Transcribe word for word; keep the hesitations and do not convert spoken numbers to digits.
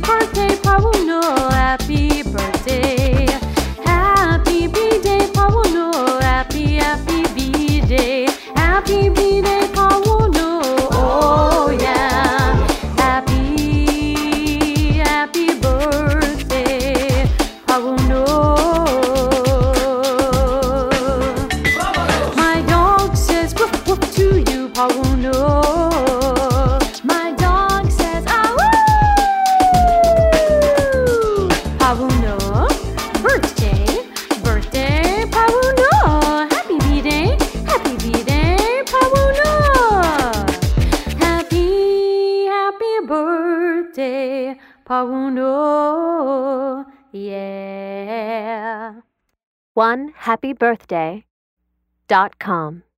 birthday, Pauno. Happy birthday. Happy B-Day, Pauno. Happy, happy B-Day. Happy B-Day, Pauno. Oh, yeah. Happy, happy birthday, Pauno. My dog says woof woof to you, Pauno. My dog says ah woo. Pauno, birthday, birthday, Pauno. Happy B-Day, happy B-Day, Pauno. Happy, happy birthday, Pauno. Yeah. one happy birthday dot com